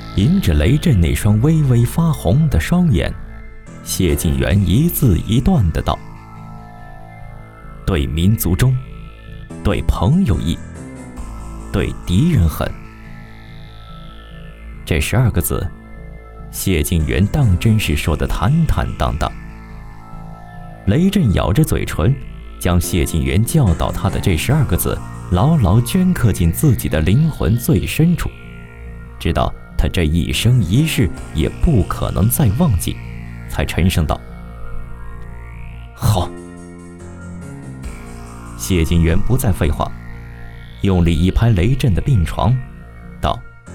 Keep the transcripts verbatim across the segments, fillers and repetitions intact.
迎着雷震那双微微发红的双眼，谢晋元一字一段的道：对民族忠，对朋友义，对敌人狠。这十二个字，谢晋元当真是说得坦坦荡荡。雷震咬着嘴唇，将谢晋元教导他的这十二个字牢牢镌刻进自己的灵魂最深处，直到他这一生一世也不可能再忘记，才沉声道：好。谢晋元不再废话，用力一拍雷震的病床，道：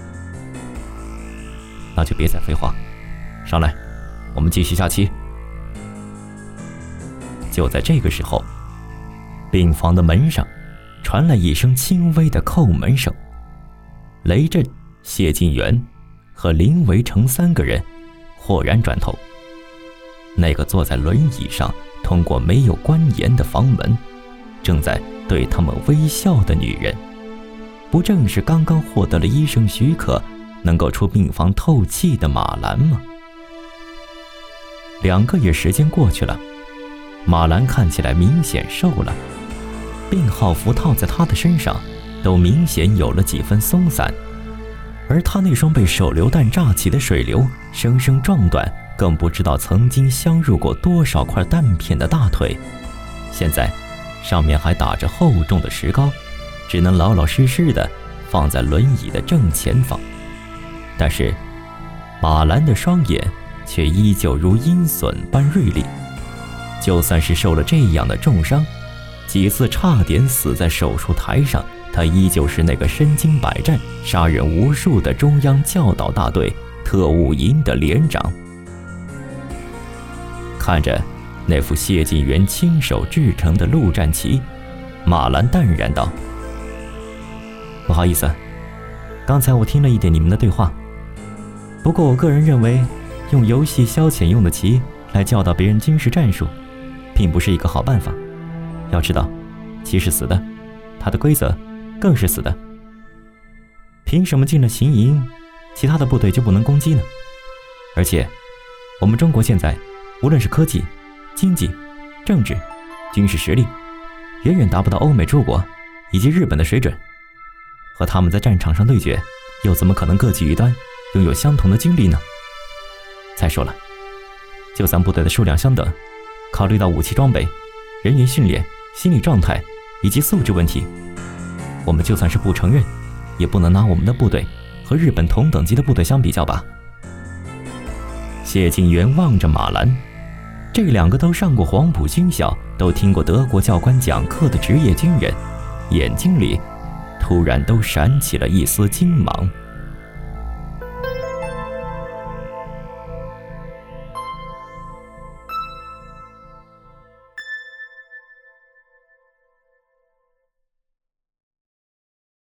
那就别再废话，上来，我们继续下棋。就在这个时候，病房的门上传来一声轻微的叩门声。雷震、谢晋元和林维成三个人豁然转头，那个坐在轮椅上通过没有关严的房门正在对他们微笑的女人，不正是刚刚获得了医生许可能够出病房透气的马兰吗？两个月时间过去了，马兰看起来明显瘦了，病号服套在他的身上都明显有了几分松散，而他那双被手榴弹炸起的水流生生撞断，更不知道曾经镶入过多少块弹片的大腿，现在上面还打着厚重的石膏，只能老老实实的放在轮椅的正前方。但是马兰的双眼却依旧如鹰隼般锐利，就算是受了这样的重伤，几次差点死在手术台上，他依旧是那个身经百战、杀人无数的中央教导大队特务营的连长。看着那副谢晋元亲手制成的陆战旗，马兰淡然道：不好意思，刚才我听了一点你们的对话，不过我个人认为，用游戏消遣用的棋来教导别人军事战术，并不是一个好办法。要知道，棋是死的，它的规则更是死的。凭什么进了行营，其他的部队就不能攻击呢？而且，我们中国现在无论是科技、经济、政治、军事实力，远远达不到欧美诸国以及日本的水准。和他们在战场上对决，又怎么可能各据一端，拥有相同的军力呢？再说了，就算部队的数量相等，考虑到武器装备、人员训练、心理状态以及素质问题，我们就算是不承认，也不能拿我们的部队和日本同等级的部队相比较吧。谢晋元望着马兰，这两个都上过黄埔军校，都听过德国教官讲课的职业军人，眼睛里突然都闪起了一丝金芒。